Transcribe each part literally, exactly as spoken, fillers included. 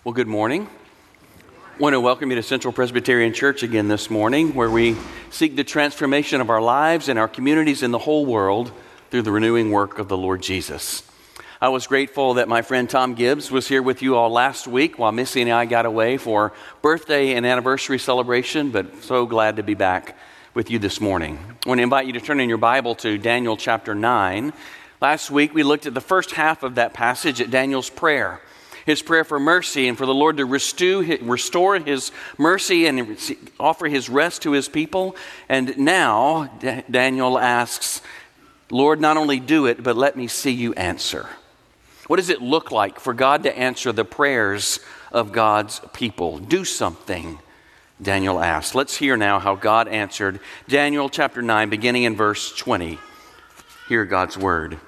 Well, good morning. I want to welcome you to Central Presbyterian Church again this morning, where we seek the transformation of our lives and our communities in the whole world through the renewing work of the Lord Jesus. I was grateful that my friend Tom Gibbs was here with you all last week while Missy and I got away for birthday and anniversary celebration, but so glad to be back with you this morning. I want to invite you to turn in your Bible to Daniel chapter nine. Last week we looked at the first half of that passage at Daniel's prayer. His prayer for mercy and for the Lord to restore his mercy and offer his rest to his people. And now Daniel asks, Lord, not only do it, but let me see you answer. What does it look like for God to answer the prayers of God's people? Do something, Daniel asked. Let's hear now how God answered. Daniel chapter nine, beginning in verse twenty. Hear God's word.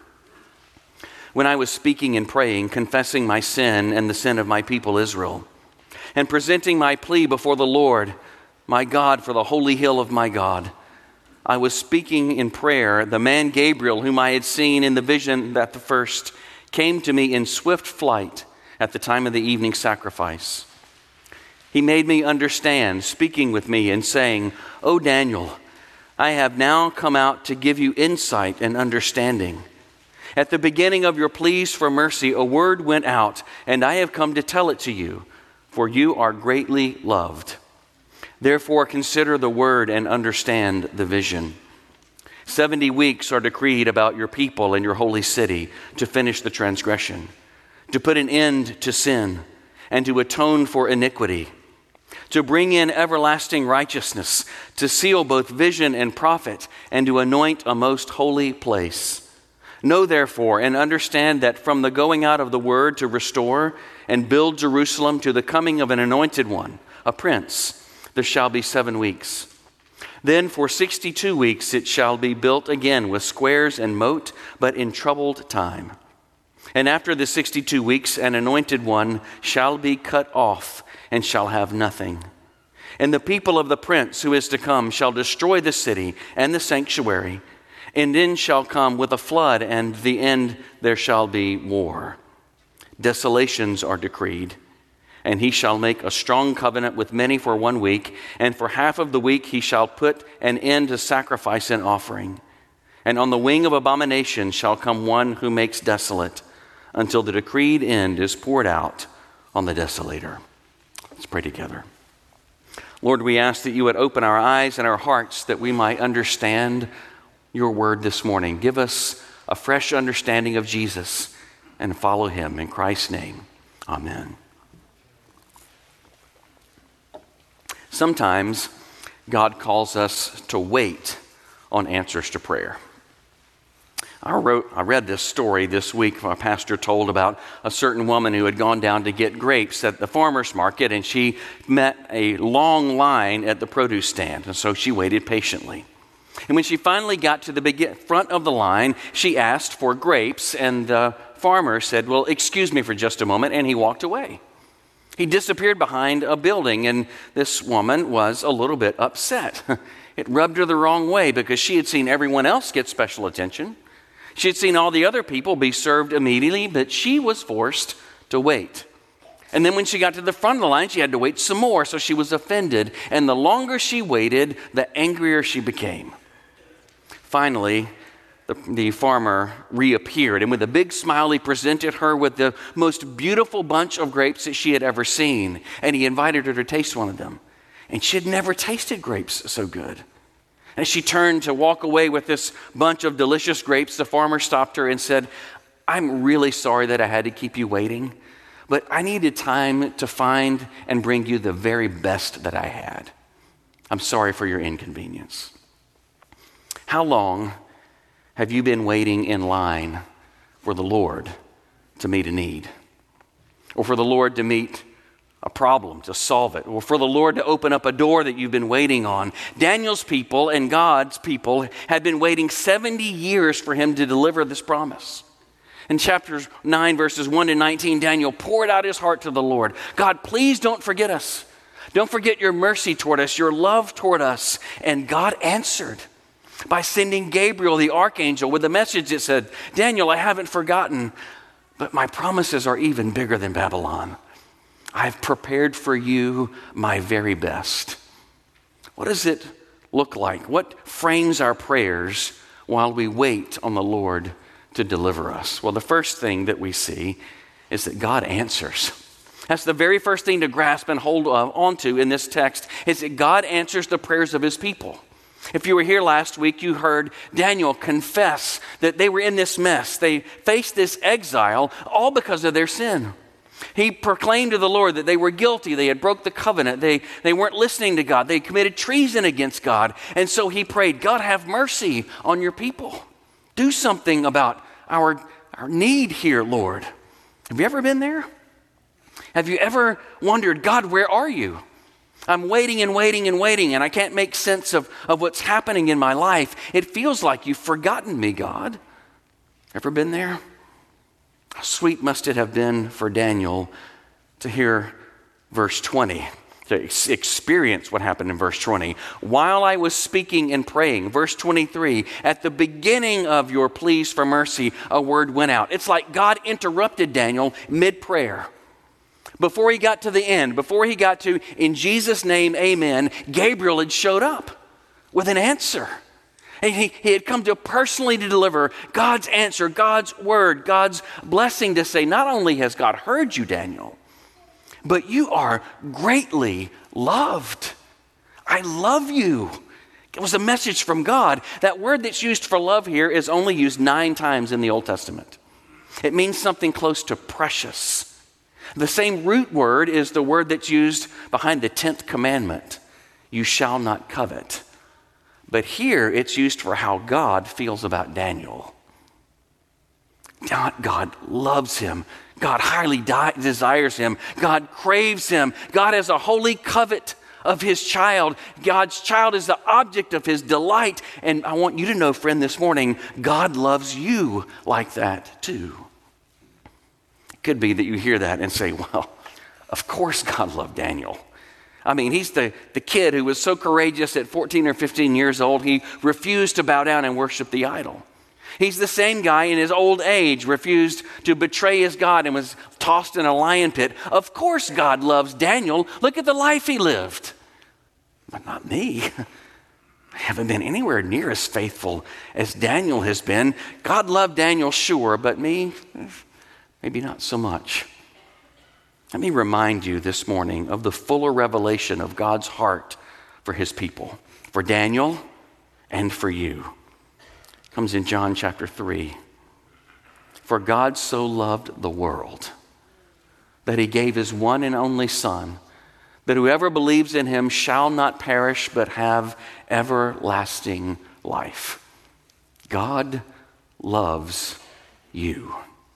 When I was speaking and praying, confessing my sin and the sin of my people Israel, and presenting my plea before the Lord, my God, for the holy hill of my God, I was speaking in prayer. The man Gabriel, whom I had seen in the vision at the first, came to me in swift flight at the time of the evening sacrifice. He made me understand, speaking with me and saying, O Daniel, I have now come out to give you insight and understanding. At the beginning of your pleas for mercy, a word went out, and I have come to tell it to you, for you are greatly loved. Therefore, consider the word and understand the vision. Seventy weeks are decreed about your people and your holy city to finish the transgression, to put an end to sin, and to atone for iniquity, to bring in everlasting righteousness, to seal both vision and prophet, and to anoint a most holy place. Know therefore and understand that from the going out of the word to restore and build Jerusalem to the coming of an anointed one, a prince, there shall be seven weeks. Then for sixty-two weeks it shall be built again with squares and moat, but in troubled time. And after the sixty-two weeks an anointed one shall be cut off and shall have nothing. And the people of the prince who is to come shall destroy the city and the sanctuary, and then shall come with a flood, and the end there shall be war. Desolations are decreed, and he shall make a strong covenant with many for one week, and for half of the week he shall put an end to sacrifice and offering. And on the wing of abomination shall come one who makes desolate, until the decreed end is poured out on the desolator. Let's pray together. Lord, we ask that you would open our eyes and our hearts that we might understand your word this morning. Give us a fresh understanding of Jesus and follow him in Christ's name. Amen. Sometimes God calls us to wait on answers to prayer. I wrote, I read this story this week. My pastor told about a certain woman who had gone down to get grapes at the farmer's market, and she met a long line at the produce stand, and so she waited patiently. And when she finally got to the begin- front of the line, she asked for grapes, and the farmer said, well, excuse me for just a moment, and he walked away. He disappeared behind a building, and this woman was a little bit upset. It rubbed her the wrong way because she had seen everyone else get special attention. She had seen all the other people be served immediately, but she was forced to wait. And then when she got to the front of the line, she had to wait some more, so she was offended. And the longer she waited, the angrier she became. Finally, the, the farmer reappeared, and with a big smile, he presented her with the most beautiful bunch of grapes that she had ever seen, and he invited her to taste one of them. And she had never tasted grapes so good. As she turned to walk away with this bunch of delicious grapes, the farmer stopped her and said, I'm really sorry that I had to keep you waiting, but I needed time to find and bring you the very best that I had. I'm sorry for your inconvenience. How long have you been waiting in line for the Lord to meet a need? Or for the Lord to meet a problem, to solve it? Or for the Lord to open up a door that you've been waiting on? Daniel's people and God's people had been waiting seventy years for him to deliver this promise. In chapters nine, verses one to nineteen, Daniel poured out his heart to the Lord. God, please don't forget us. Don't forget your mercy toward us, your love toward us. And God answered by sending Gabriel, the archangel, with a message that said, Daniel, I haven't forgotten, but my promises are even bigger than Babylon. I've prepared for you my very best. What does it look like? What frames our prayers while we wait on the Lord to deliver us? Well, the first thing that we see is that God answers. That's the very first thing to grasp and hold onto in this text, is that God answers the prayers of his people. If you were here last week, you heard Daniel confess that they were in this mess. They faced this exile all because of their sin. He proclaimed to the Lord that they were guilty. They had broke the covenant. They, they weren't listening to God. They committed treason against God. And so he prayed, God, have mercy on your people. Do something about our, our need here, Lord. Have you ever been there? Have you ever wondered, God, where are you? I'm waiting and waiting and waiting, and I can't make sense of, of what's happening in my life. It feels like you've forgotten me, God. Ever been there? How sweet must it have been for Daniel to hear verse twenty, to ex- experience what happened in verse twenty. While I was speaking and praying, verse twenty-three, at the beginning of your pleas for mercy, a word went out. It's like God interrupted Daniel mid-prayer. Before he got to the end, before he got to, in Jesus' name, amen, Gabriel had showed up with an answer. And he, he had come to personally to deliver God's answer, God's word, God's blessing to say, not only has God heard you, Daniel, but you are greatly loved. I love you. It was a message from God. That word that's used for love here is only used nine times in the Old Testament. It means something close to precious. The same root word is the word that's used behind the tenth commandment. You shall not covet. But here it's used for how God feels about Daniel. God, God loves him. God highly di- desires him. God craves him. God has a holy covet of his child. God's child is the object of his delight. And I want you to know, friend, this morning, God loves you like that too. It could be that you hear that and say, well, of course God loved Daniel. I mean, he's the, the kid who was so courageous at fourteen or fifteen years old, he refused to bow down and worship the idol. He's the same guy in his old age, refused to betray his God and was tossed in a lion pit. Of course God loves Daniel. Look at the life he lived. But not me. I haven't been anywhere near as faithful as Daniel has been. God loved Daniel, sure, but me, maybe not so much. Let me remind you this morning of the fuller revelation of God's heart for his people, for Daniel and for you. It comes in John chapter three. For God so loved the world that he gave his one and only Son, that whoever believes in him shall not perish but have everlasting life. God loves you.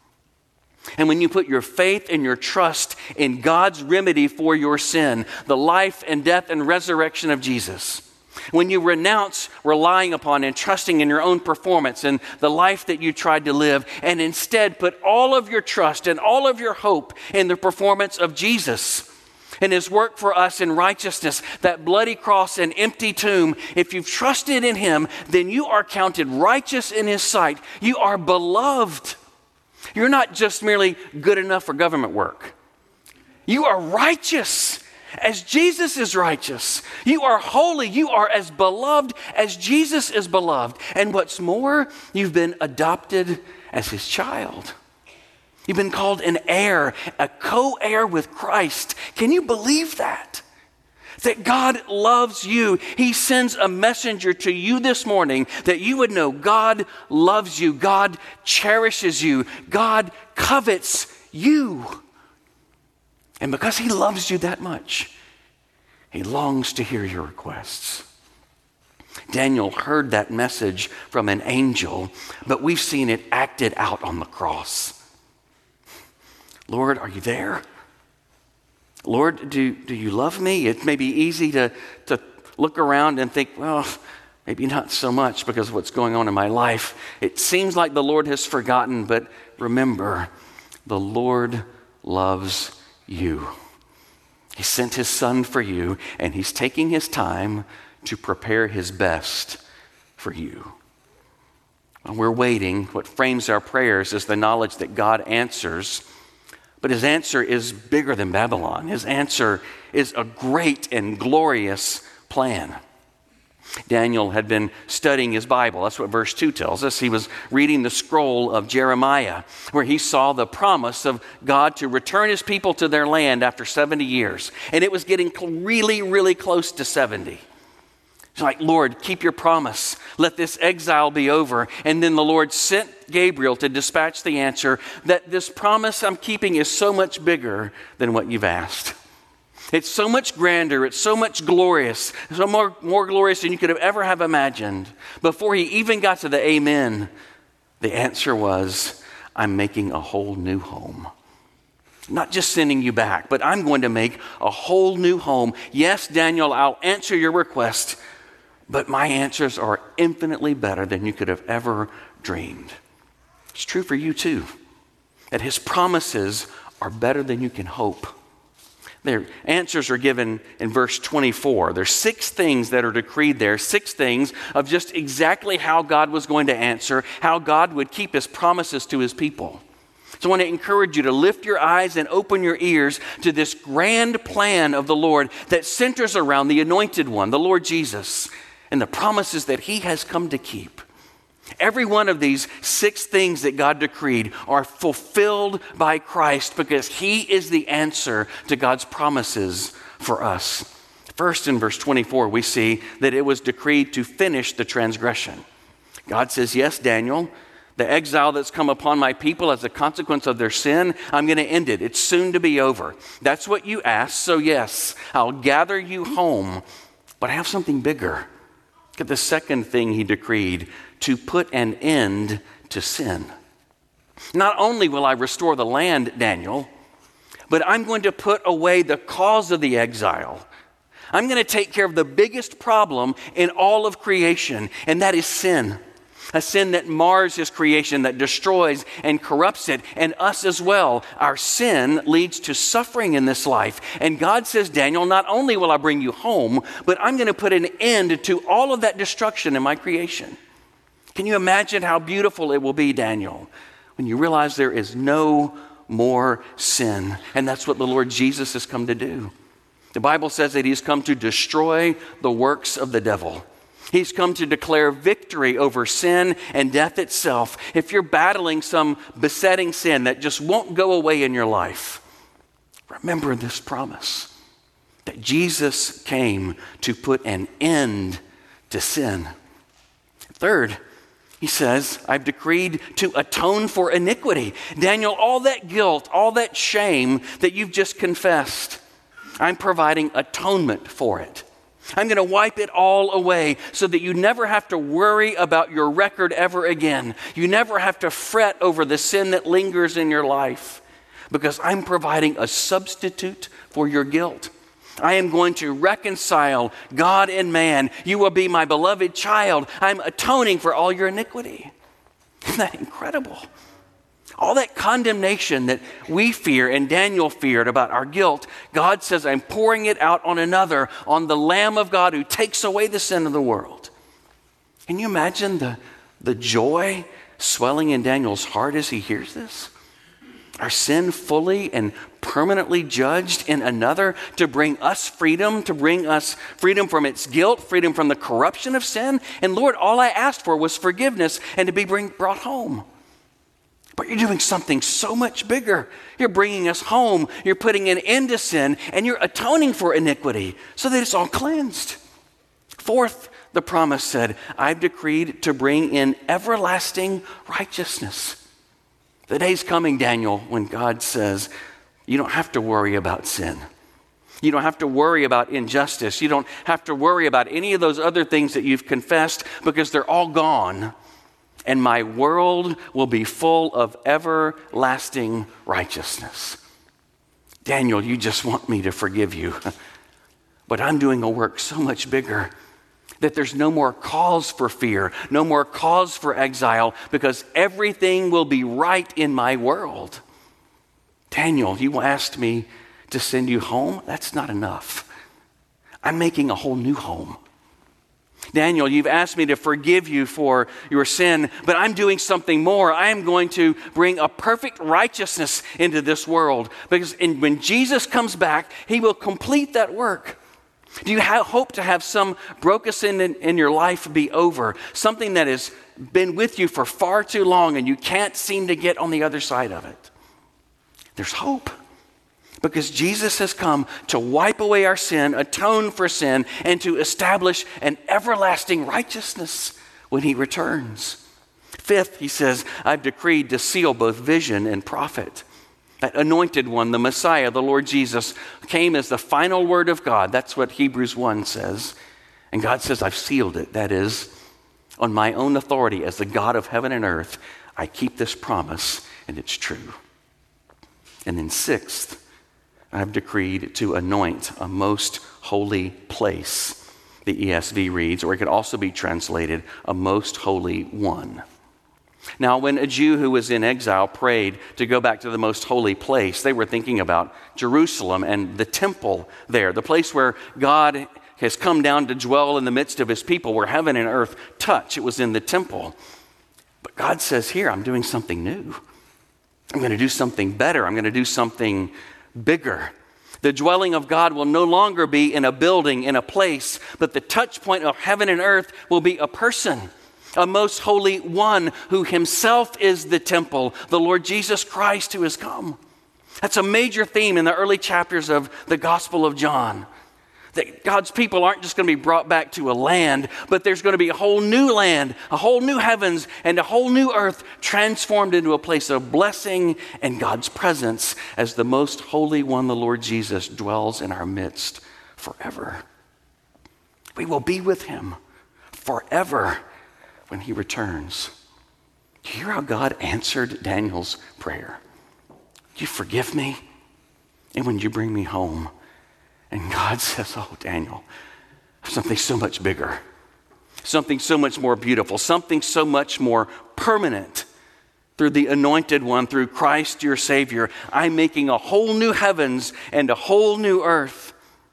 And when you put your faith and your trust in God's remedy for your sin, the life and death and resurrection of Jesus, when you renounce relying upon and trusting in your own performance and the life that you tried to live, and instead put all of your trust and all of your hope in the performance of Jesus and his work for us in righteousness, that bloody cross and empty tomb, if you've trusted in him, then you are counted righteous in his sight. You are beloved. You're not just merely good enough for government work. You are righteous as Jesus is righteous. You are holy. You are as beloved as Jesus is beloved. And what's more, you've been adopted as his child. You've been called an heir, a co-heir with Christ. Can you believe that? That God loves you. He sends a messenger to you this morning that you would know God loves you. God cherishes you. God covets you. And because he loves you that much, he longs to hear your requests. Daniel heard that message from an angel, but we've seen it acted out on the cross. Lord, are you there? Lord, do, do you love me? It may be easy to, to look around and think, well, maybe not so much because of what's going on in my life. It seems like the Lord has forgotten, but remember, the Lord loves you. He sent his Son for you, and he's taking his time to prepare his best for you. While we're waiting, what frames our prayers is the knowledge that God answers, But his answer is bigger than Babylon. His answer is a great and glorious plan. Daniel had been studying his Bible. That's what verse two tells us. He was reading the scroll of Jeremiah, where he saw the promise of God to return his people to their land after seventy years. And it was getting really, really close to seventy. It's like, Lord, keep your promise. Let this exile be over. And then the Lord sent Gabriel to dispatch the answer that this promise I'm keeping is so much bigger than what you've asked. It's so much grander, it's so much glorious, so more, more glorious than you could have ever have imagined. Before he even got to the amen, the answer was, I'm making a whole new home. Not just sending you back, but I'm going to make a whole new home. Yes, Daniel, I'll answer your request, but my answers are infinitely better than you could have ever dreamed. It's true for you too, that his promises are better than you can hope. Their answers are given in verse twenty-four. There's six things that are decreed there, six things of just exactly how God was going to answer, how God would keep his promises to his people. So I want to encourage you to lift your eyes and open your ears to this grand plan of the Lord that centers around the Anointed One, the Lord Jesus, and the promises that he has come to keep. Every one of these six things that God decreed are fulfilled by Christ because he is the answer to God's promises for us. First, in verse twenty-four, we see that it was decreed to finish the transgression. God says, yes, Daniel, the exile that's come upon my people as a consequence of their sin, I'm going to end it. It's soon to be over. That's what you asked, so yes, I'll gather you home, but I have something bigger. Look at the second thing he decreed, to put an end to sin. Not only will I restore the land, Daniel, but I'm going to put away the cause of the exile. I'm going to take care of the biggest problem in all of creation, and that is sin. A sin that mars his creation, that destroys and corrupts it, and us as well. Our sin leads to suffering in this life. And God says, Daniel, not only will I bring you home, but I'm going to put an end to all of that destruction in my creation. Can you imagine how beautiful it will be, Daniel, when you realize there is no more sin? And that's what the Lord Jesus has come to do. The Bible says that he's come to destroy the works of the devil. He's come to declare victory over sin and death itself. If you're battling some besetting sin that just won't go away in your life, remember this promise that Jesus came to put an end to sin. Third, he says, I've decreed to atone for iniquity. Daniel, all that guilt, all that shame that you've just confessed, I'm providing atonement for it. I'm going to wipe it all away so that you never have to worry about your record ever again. You never have to fret over the sin that lingers in your life because I'm providing a substitute for your guilt. I am going to reconcile God and man. You will be my beloved child. I'm atoning for all your iniquity. Isn't that incredible? All that condemnation that we fear and Daniel feared about our guilt, God says, I'm pouring it out on another, on the Lamb of God who takes away the sin of the world. Can you imagine the, the joy swelling in Daniel's heart as he hears this? Our sin fully and permanently judged in another to bring us freedom, to bring us freedom from its guilt, freedom from the corruption of sin. And Lord, all I asked for was forgiveness and to be bring, brought home. But you're doing something so much bigger. You're bringing us home. You're putting an end to sin, and you're atoning for iniquity so that it's all cleansed. Fourth, the promise said, I've decreed to bring in everlasting righteousness. The day's coming, Daniel, when God says, you don't have to worry about sin. You don't have to worry about injustice. You don't have to worry about any of those other things that you've confessed because they're all gone. And my world will be full of everlasting righteousness. Daniel, you just want me to forgive you. But I'm doing a work so much bigger that there's no more cause for fear, no more cause for exile, because everything will be right in my world. Daniel, you asked me to send you home? That's not enough. I'm making a whole new home. Daniel, you've asked me to forgive you for your sin, but I'm doing something more. I am going to bring a perfect righteousness into this world, because in, when Jesus comes back, he will complete that work. Do you have, hope to have some broken sin in, in your life be over? Something that has been with you for far too long and you can't seem to get on the other side of it? There's hope. Because Jesus has come to wipe away our sin, atone for sin, and to establish an everlasting righteousness when he returns. Fifth, he says, I've decreed to seal both vision and prophet. That anointed one, the Messiah, the Lord Jesus, came as the final word of God. That's what Hebrews one says. And God says, I've sealed it. That is, on my own authority as the God of heaven and earth, I keep this promise, and it's true. And then sixth, I've decreed to anoint a most holy place. The E S V reads, or it could also be translated, a most holy one. Now, when a Jew who was in exile prayed to go back to the most holy place, they were thinking about Jerusalem and the temple there, the place where God has come down to dwell in the midst of his people, where heaven and earth touch. It was in the temple. But God says here, I'm doing something new. I'm going to do something better. I'm going to do something bigger. The dwelling of God will no longer be in a building, in a place, but the touch point of heaven and earth will be a person, a most holy one who himself is the temple, the Lord Jesus Christ who has come. That's a major theme in the early chapters of the Gospel of John. That God's people aren't just going to be brought back to a land, but there's going to be a whole new land, a whole new heavens, and a whole new earth transformed into a place of blessing and God's presence as the most holy one, the Lord Jesus, dwells in our midst forever. We will be with him forever when he returns. Do you hear how God answered Daniel's prayer? You forgive me, and when you bring me home. And God says, oh, Daniel, something so much bigger, something so much more beautiful, something so much more permanent through the anointed one, through Christ your Savior. I'm making a whole new heavens and a whole new earth.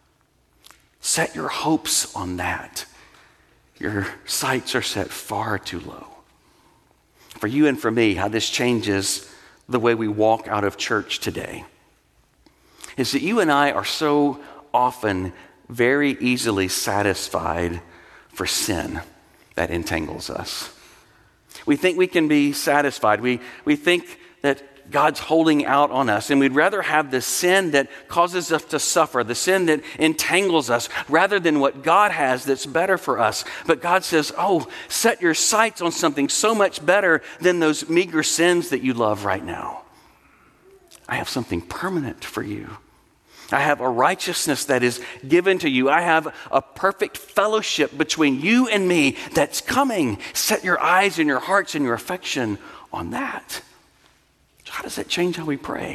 Set your hopes on that. Your sights are set far too low. For you and for me, how this changes the way we walk out of church today is that you and I are so often very easily satisfied for sin that entangles us. We think we can be satisfied. We, we think that God's holding out on us, and we'd rather have the sin that causes us to suffer, the sin that entangles us, rather than what God has that's better for us. But God says, oh, set your sights on something so much better than those meager sins that you love right now. I have something permanent for you. I have a righteousness that is given to you. I have a perfect fellowship between you and me that's coming. Set your eyes and your hearts and your affection on that. So how does that change how we pray?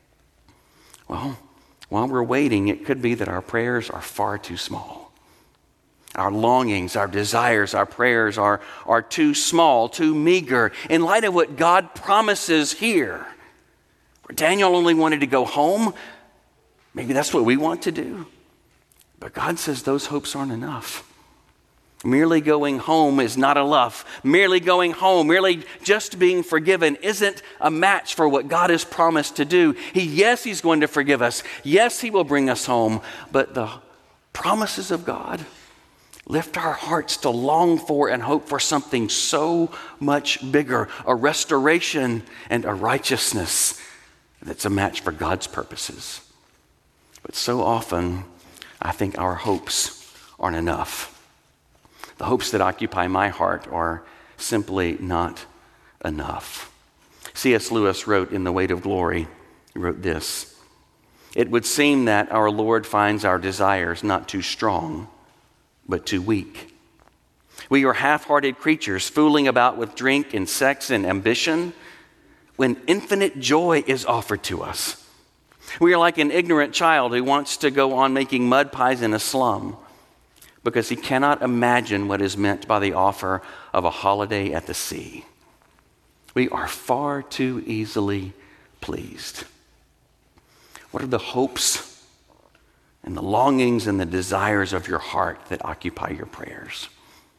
Well, while we're waiting, it could be that our prayers are far too small. Our longings, our desires, our prayers are, are too small, too meager, in light of what God promises here. Where Daniel only wanted to go home, maybe that's what we want to do. But God says those hopes aren't enough. Merely going home is not enough. Merely going home, merely just being forgiven isn't a match for what God has promised to do. He, yes, he's going to forgive us. Yes, he will bring us home. But the promises of God lift our hearts to long for and hope for something so much bigger, a restoration and a righteousness that's a match for God's purposes. But so often, I think our hopes aren't enough. The hopes that occupy my heart are simply not enough. C S Lewis wrote in The Weight of Glory, he wrote this: it would seem that our Lord finds our desires not too strong, but too weak. We are half-hearted creatures fooling about with drink and sex and ambition when infinite joy is offered to us. We are like an ignorant child who wants to go on making mud pies in a slum because he cannot imagine what is meant by the offer of a holiday at the sea. We are far too easily pleased. What are the hopes and the longings and the desires of your heart that occupy your prayers?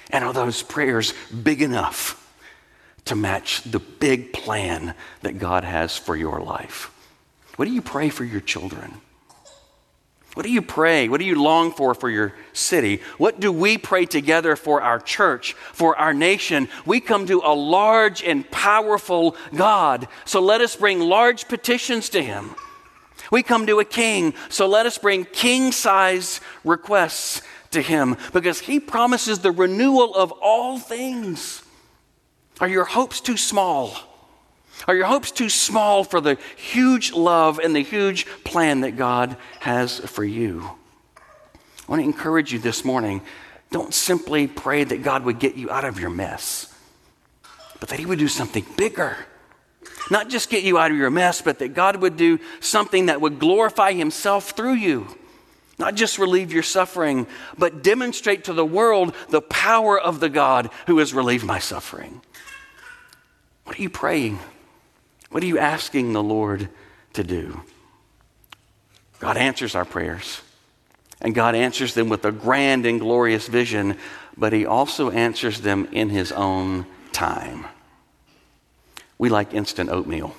And are those prayers big enough to match the big plan that God has for your life? What do you pray for your children? What do you pray? What do you long for for your city? What do we pray together for our church, for our nation? We come to a large and powerful God, so let us bring large petitions to him. We come to a king, so let us bring king-size requests to him, because he promises the renewal of all things. Are your hopes too small? Are your hopes too small for the huge love and the huge plan that God has for you? I want to encourage you this morning, don't simply pray that God would get you out of your mess, but that he would do something bigger. Not just get you out of your mess, but that God would do something that would glorify himself through you. Not just relieve your suffering, but demonstrate to the world the power of the God who has relieved my suffering. What are you praying? What are you asking the Lord to do? God answers our prayers, and God answers them with a grand and glorious vision, but he also answers them in his own time. We like instant oatmeal.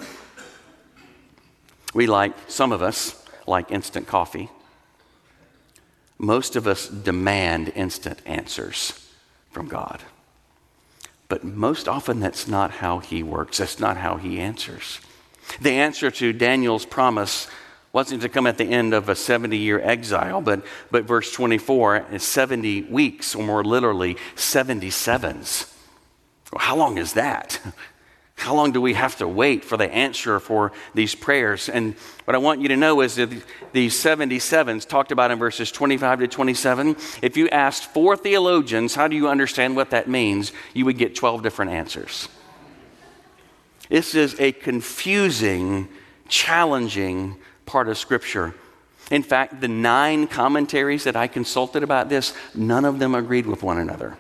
We like, some of us like instant coffee. Most of us demand instant answers from God. But most often that's not how he works. That's not how he answers. The answer to Daniel's promise wasn't to come at the end of a seventy-year exile, but, but verse twenty-four is seventy weeks, or more literally, seventy-sevens. Well, how long is that? How long do we have to wait for the answer for these prayers? And what I want you to know is that these seventy-sevens talked about in verses twenty-five to twenty-seven, if you asked four theologians, how do you understand what that means? You would get twelve different answers. This is a confusing, challenging part of Scripture. In fact, the nine commentaries that I consulted about this, none of them agreed with one another.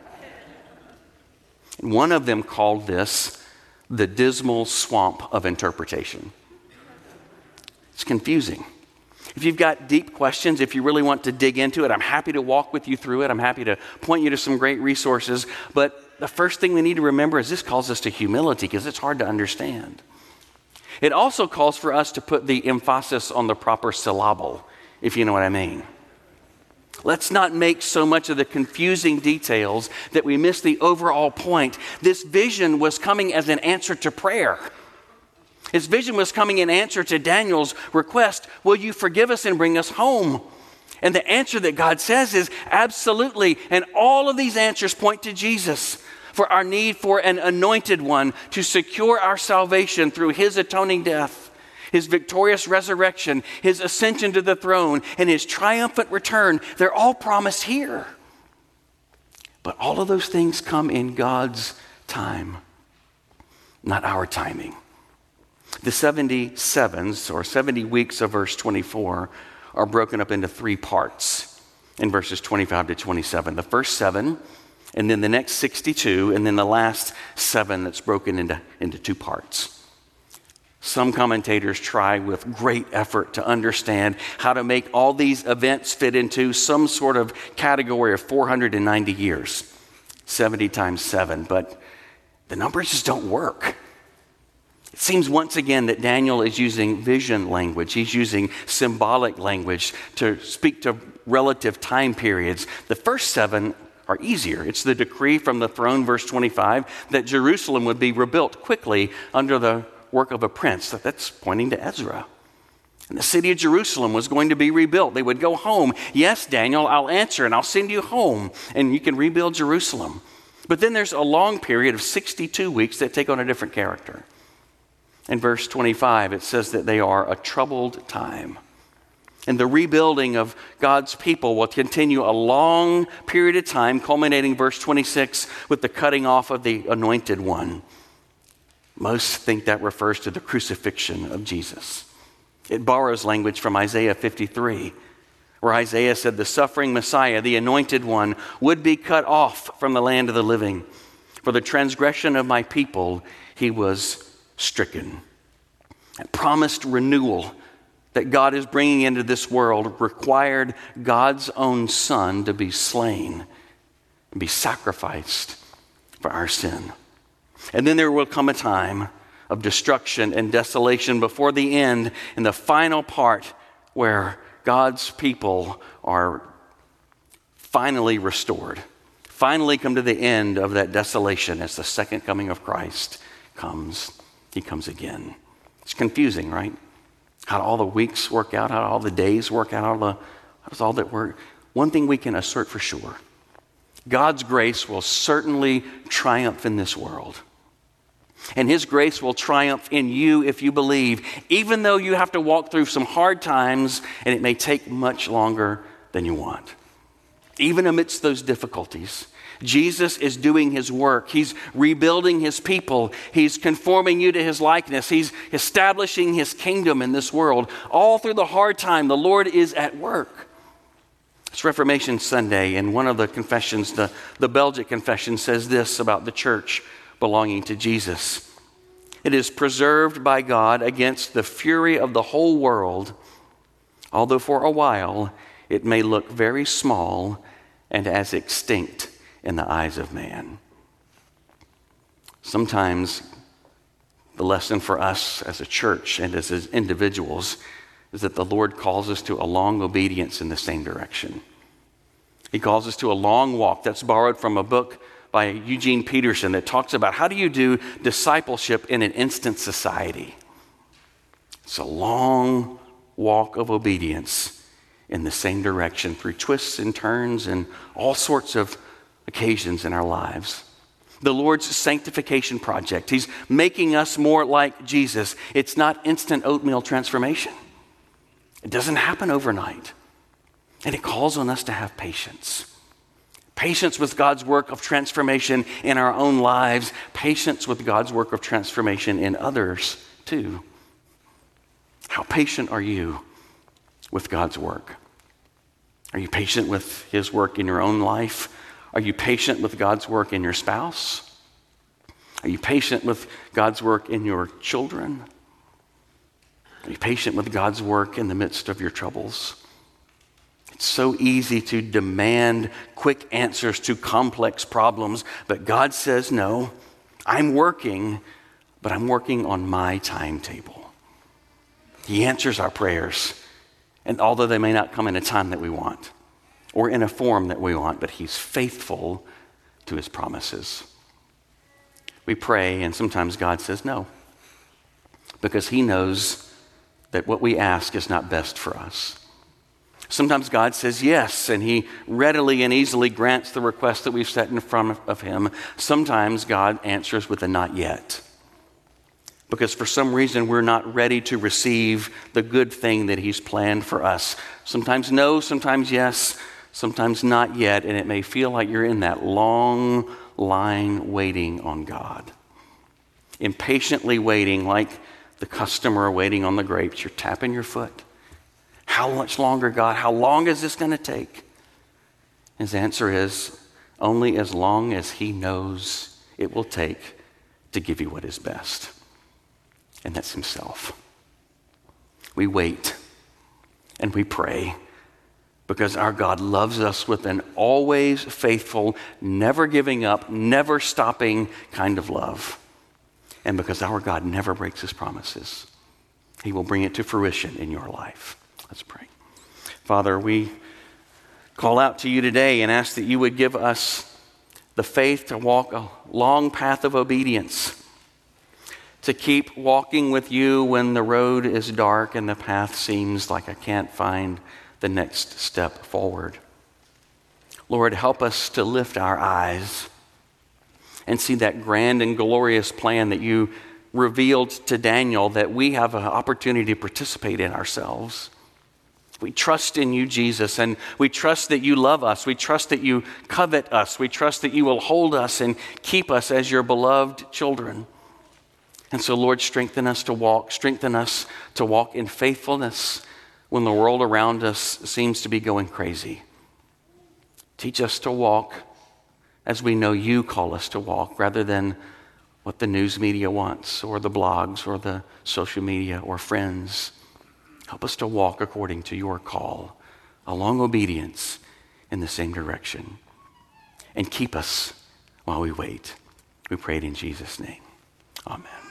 One of them called this the dismal swamp of interpretation. It's confusing. If you've got deep questions, if you really want to dig into it, I'm happy to walk with you through it. I'm happy to point you to some great resources. But the first thing we need to remember is this calls us to humility, because it's hard to understand. It also calls for us to put the emphasis on the proper syllable, if you know what I mean. Let's not make so much of the confusing details that we miss the overall point. This vision was coming as an answer to prayer. His vision was coming in answer to Daniel's request, will you forgive us and bring us home? And the answer that God says is absolutely. And all of these answers point to Jesus, for our need for an anointed one to secure our salvation through his atoning death, his victorious resurrection, his ascension to the throne, and his triumphant return. They're all promised here. But all of those things come in God's time, not our timing. The seventy-sevens, or seventy weeks of verse twenty-four, are broken up into three parts in verses twenty-five to twenty-seven. The first seven, and then the next sixty-two, and then the last seven that's broken into, into two parts. Some commentators try with great effort to understand how to make all these events fit into some sort of category of four hundred ninety years, seventy times seven, but the numbers just don't work. It seems once again that Daniel is using vision language. He's using symbolic language to speak to relative time periods. The first seven are easier. It's the decree from the throne, verse twenty-five, that Jerusalem would be rebuilt quickly under the work of a prince. That's pointing to Ezra. And the city of Jerusalem was going to be rebuilt. They would go home. Yes, Daniel, I'll answer and I'll send you home and you can rebuild Jerusalem. But then there's a long period of sixty-two weeks that take on a different character. In verse twenty-five, it says that they are a troubled time. And the rebuilding of God's people will continue a long period of time, culminating verse twenty-six with the cutting off of the anointed one. Most think that refers to the crucifixion of Jesus. It borrows language from Isaiah fifty-three, where Isaiah said the suffering Messiah, the anointed one, would be cut off from the land of the living. For the transgression of my people, he was stricken. And promised renewal that God is bringing into this world required God's own Son to be slain. and be sacrificed for our sin. And then there will come a time of destruction and desolation before the end, in the final part where God's people are finally restored, finally come to the end of that desolation as the second coming of Christ comes. He comes again. It's confusing, right? How do all the weeks work out? How do all the days work out? How, the, how does all that work? One thing we can assert for sure: God's grace will certainly triumph in this world. And his grace will triumph in you if you believe, even though you have to walk through some hard times and it may take much longer than you want. Even amidst those difficulties, Jesus is doing his work. He's rebuilding his people. He's conforming you to his likeness. He's establishing his kingdom in this world. All through the hard time, the Lord is at work. It's Reformation Sunday, and one of the confessions, the, the Belgic Confession, says this about the church belonging to Jesus: it is preserved by God against the fury of the whole world, although for a while it may look very small and as extinct in the eyes of man. Sometimes the lesson for us as a church and as individuals is that the Lord calls us to a long obedience in the same direction. He calls us to a long walk. That's borrowed from a book by Eugene Peterson that talks about how do you do discipleship in an instant society. It's a long walk of obedience in the same direction through twists and turns and all sorts of occasions in our lives. The Lord's sanctification project. He's making us more like Jesus. It's not instant oatmeal transformation. It doesn't happen overnight. And it calls on us to have patience. Patience with God's work of transformation in our own lives. Patience with God's work of transformation in others too. How patient are you with God's work? Are you patient with his work in your own life? Are you patient with God's work in your spouse? Are you patient with God's work in your children? Are you patient with God's work in the midst of your troubles? It's so easy to demand quick answers to complex problems, but God says, no, I'm working, but I'm working on my timetable. He answers our prayers, and although they may not come in a time that we want or in a form that we want, but he's faithful to his promises. We pray, and sometimes God says no, because he knows that what we ask is not best for us. Sometimes God says yes, and he readily and easily grants the request that we've set in front of him. Sometimes God answers with a not yet, because for some reason we're not ready to receive the good thing that he's planned for us. Sometimes no, sometimes yes, sometimes not yet, and it may feel like you're in that long line waiting on God. Impatiently waiting, like the customer waiting on the grapes. You're tapping your foot. How much longer, God? How long is this going to take? His answer is only as long as he knows it will take to give you what is best. And that's himself. We wait and we pray because our God loves us with an always faithful, never giving up, never stopping kind of love. And because our God never breaks his promises, he will bring it to fruition in your life. Let's pray. Father, we call out to you today and ask that you would give us the faith to walk a long path of obedience, to keep walking with you when the road is dark and the path seems like I can't find the next step forward. Lord, help us to lift our eyes and see that grand and glorious plan that you revealed to Daniel that we have an opportunity to participate in ourselves. We trust in you, Jesus, and we trust that you love us. We trust that you covet us. We trust that you will hold us and keep us as your beloved children. And so, Lord, strengthen us to walk. Strengthen us to walk in faithfulness when the world around us seems to be going crazy. Teach us to walk as we know you call us to walk, rather than what the news media wants, or the blogs, or the social media, or friends. Help us to walk according to your call, a long obedience in the same direction. and keep us while we wait. We pray it in Jesus' name. Amen.